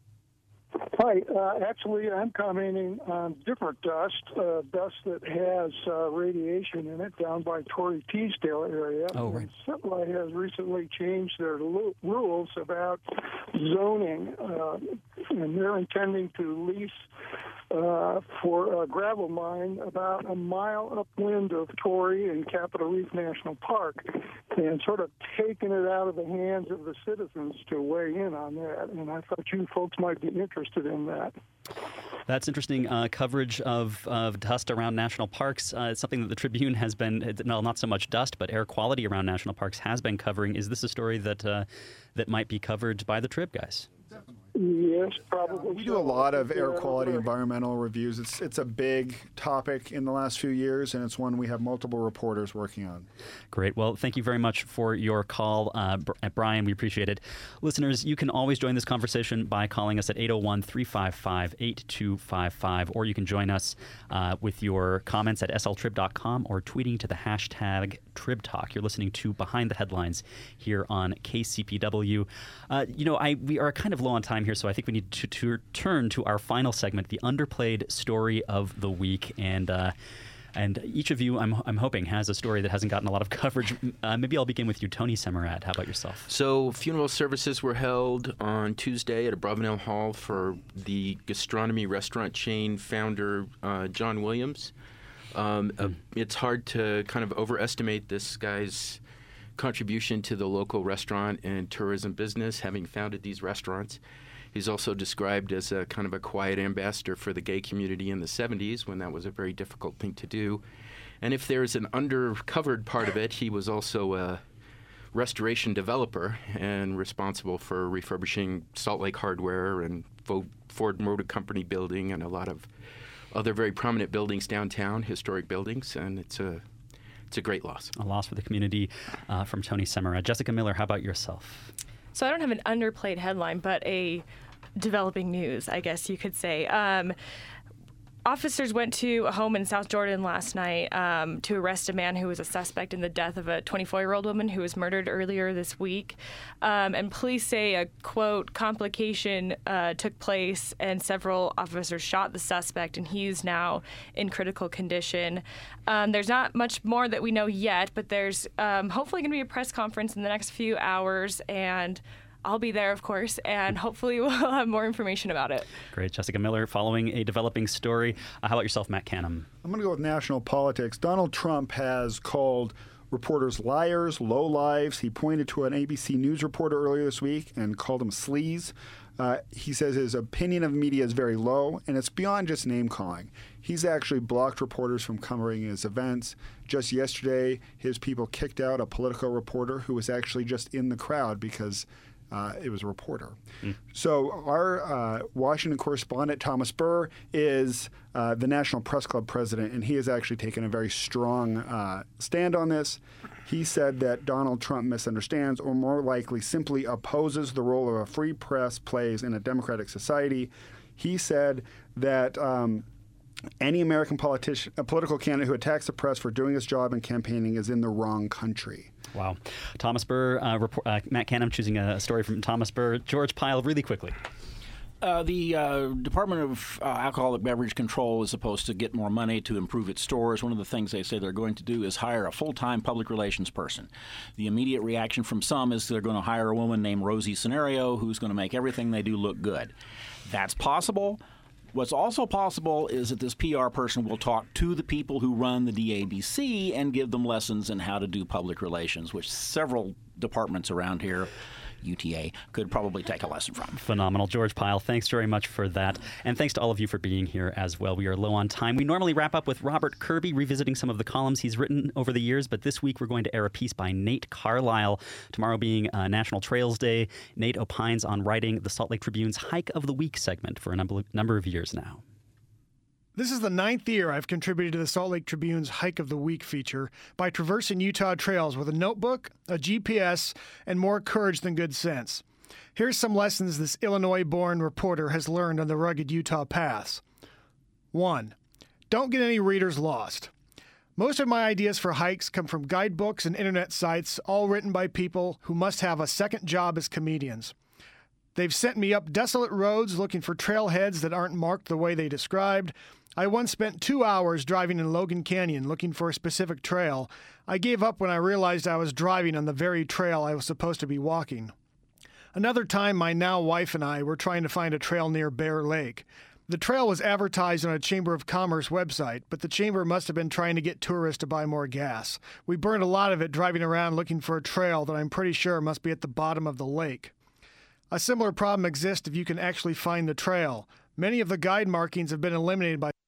Speaker 16: Hi. Uh, actually, I'm commenting on different dust, uh, dust that has uh, radiation in it down by Torrey Teasdale area.
Speaker 1: Oh, right.
Speaker 16: And SITLA has recently changed their lo- rules about zoning, uh, and they're intending to lease uh, for a gravel mine about a mile upwind of Torrey and Capitol Reef National Park, and sort of taking it out of the hands of the citizens to weigh in on that. And I thought you folks might be interested in that.
Speaker 1: That's interesting uh, coverage of, of dust around national parks. Uh, it's something that the Tribune has been, well, not so much dust, but air quality around national parks has been covering. Is this a story that uh, that might be covered by the Trib guys?
Speaker 16: Yes, probably.
Speaker 10: We do a lot of air quality environmental reviews. It's it's a big topic in the last few years, and it's one we have multiple reporters working on.
Speaker 1: Great. Well, thank you very much for your call, uh, Brian. We appreciate it. Listeners, you can always join this conversation by calling us at eight oh one, three five five, eight two five five, or you can join us uh, with your comments at S L trib dot com or tweeting to the hashtag TribTalk. You're listening to Behind the Headlines here on K C P W. Uh, you know, I we are kind of low on time here, so I think we need to, to turn to our final segment, the underplayed story of the week. And uh, and each of you, I'm I'm hoping, has a story that hasn't gotten a lot of coverage. Uh, maybe I'll begin with you, Tony Semerad. How about yourself?
Speaker 4: So funeral services were held on Tuesday at Abravanel Hall for the gastronomy restaurant chain founder, uh, John Williams. Um, uh, it's hard to kind of overestimate this guy's contribution to the local restaurant and tourism business, having founded these restaurants. He's also described as a kind of a quiet ambassador for the gay community in the seventies, when that was a very difficult thing to do. And if there's an undercovered part of it, he was also a restoration developer and responsible for refurbishing Salt Lake Hardware and Ford Motor Company building and a lot of other very prominent buildings downtown, historic buildings, and it's a it's a great loss.
Speaker 1: A loss for the community uh, from Tony Semerad. Jessica Miller, how about yourself?
Speaker 2: So I don't have an underplayed headline, but a developing news, I guess you could say. Um, Officers went to a home in South Jordan last night um, to arrest a man who was a suspect in the death of a twenty-four-year-old woman who was murdered earlier this week. Um, and police say a, quote, complication uh, took place and several officers shot the suspect, and he's now in critical condition. Um, there's not much more that we know yet, but there's um, hopefully going to be a press conference in the next few hours, and I'll be there, of course, and hopefully we'll have more information about it.
Speaker 1: Great. Jessica Miller following a developing story. Uh, how about yourself, Matt Canham?
Speaker 10: I'm going to go with national politics. Donald Trump has called reporters liars, lowlives. He pointed to an A B C News reporter earlier this week and called them sleaze. Uh, he says his opinion of media is very low, and it's beyond just name-calling. He's actually blocked reporters from covering his events. Just yesterday, his people kicked out a Politico reporter who was actually just in the crowd because uh, it was a reporter. Mm. So our uh, Washington correspondent, Thomas Burr, is uh, the National Press Club president, and he has actually taken a very strong uh, stand on this. He said that Donald Trump misunderstands, or more likely simply opposes the role of a free press plays in a democratic society. He said that um, any American politician, a political candidate who attacks the press for doing his job in campaigning is in the wrong country.
Speaker 1: Wow. Thomas Burr, uh, report, uh, Matt Canham choosing a story from Thomas Burr. George Pyle, really quickly.
Speaker 15: Uh, the uh, Department of uh, Alcoholic Beverage Control is supposed to get more money to improve its stores. One of the things they say they're going to do is hire a full-time public relations person. The immediate reaction from some is they're going to hire a woman named Rosie Scenario who's going to make everything they do look good. That's possible. What's also possible is that this P R person will talk to the people who run the D A B C and give them lessons in how to do public relations, which several departments around here, U T A, could probably take a lesson from.
Speaker 1: Phenomenal. George Pyle, thanks very much for that. And thanks to all of you for being here as well. We are low on time. We normally wrap up with Robert Kirby revisiting some of the columns he's written over the years, but this week we're going to air a piece by Nate Carlisle. Tomorrow being uh, National Trails Day, Nate opines on writing the Salt Lake Tribune's Hike of the Week segment for a number, number of years now.
Speaker 17: This is the ninth year I've contributed to the Salt Lake Tribune's Hike of the Week feature by traversing Utah trails with a notebook, a G P S, and more courage than good sense. Here's some lessons this Illinois-born reporter has learned on the rugged Utah paths. One, don't get any readers lost. Most of my ideas for hikes come from guidebooks and internet sites, all written by people who must have a second job as comedians. They've sent me up desolate roads looking for trailheads that aren't marked the way they described. I once spent two hours driving in Logan Canyon looking for a specific trail. I gave up when I realized I was driving on the very trail I was supposed to be walking. Another time, my now wife and I were trying to find a trail near Bear Lake. The trail was advertised on a Chamber of Commerce website, but the Chamber must have been trying to get tourists to buy more gas. We burned a lot of it driving around looking for a trail that I'm pretty sure must be at the bottom of the lake. A similar problem exists if you can actually find the trail. Many of the guide markings have been eliminated by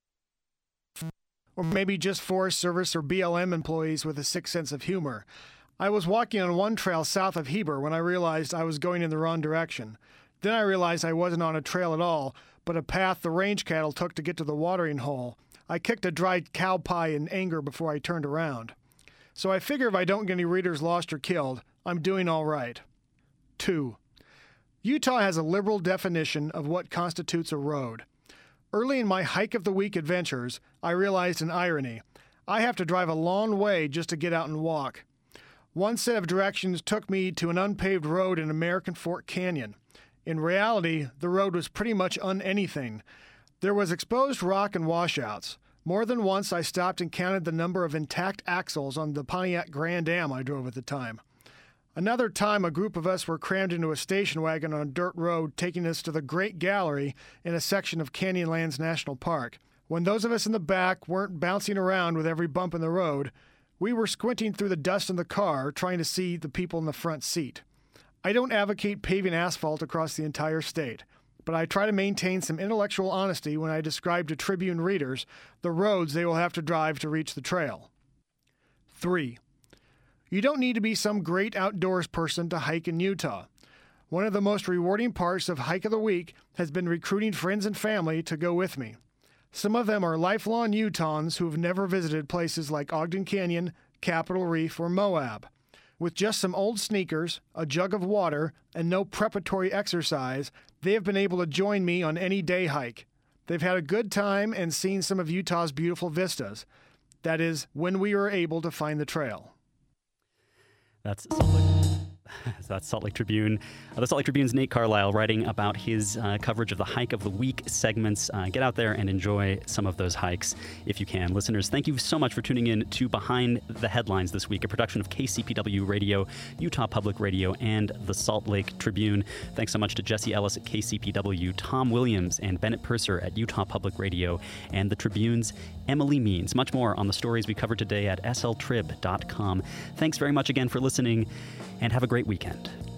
Speaker 17: or maybe just Forest Service or B L M employees with a sick sense of humor. I was walking on one trail south of Heber when I realized I was going in the wrong direction. Then I realized I wasn't on a trail at all, but a path the range cattle took to get to the watering hole. I kicked a dried cow pie in anger before I turned around. So I figure if I don't get any readers lost or killed, I'm doing all right. Two, Utah has a liberal definition of what constitutes a road. Early in my Hike of the Week adventures, I realized an irony. I have to drive a long way just to get out and walk. One set of directions took me to an unpaved road in American Fork Canyon. In reality, the road was pretty much un-anything. There was exposed rock and washouts. More than once, I stopped and counted the number of intact axles on the Pontiac Grand Am I drove at the time. Another time, a group of us were crammed into a station wagon on a dirt road, taking us to the Great Gallery in a section of Canyonlands National Park. When those of us in the back weren't bouncing around with every bump in the road, we were squinting through the dust in the car, trying to see the people in the front seat. I don't advocate paving asphalt across the entire state, but I try to maintain some intellectual honesty when I describe to Tribune readers the roads they will have to drive to reach the trail. Three, you don't need to be some great outdoors person to hike in Utah. One of the most rewarding parts of Hike of the Week has been recruiting friends and family to go with me. Some of them are lifelong Utahns who have never visited places like Ogden Canyon, Capitol Reef, or Moab. With just some old sneakers, a jug of water, and no preparatory exercise, they have been able to join me on any day hike. They've had a good time and seen some of Utah's beautiful vistas. That is, when we were able to find the trail.
Speaker 1: That's Salt Lake. So that's Salt Lake Tribune. Uh, the Salt Lake Tribune's Nate Carlisle writing about his uh, coverage of the Hike of the Week segments. Uh, get out there and enjoy some of those hikes if you can. Listeners, thank you so much for tuning in to Behind the Headlines this week, a production of K C P W Radio, Utah Public Radio, and the Salt Lake Tribune. Thanks so much to Jesse Ellis at K C P W, Tom Williams and Bennett Purser at Utah Public Radio, and the Tribune's Emily Means. Much more on the stories we covered today at S L trib dot com. Thanks very much again for listening, and have a great weekend.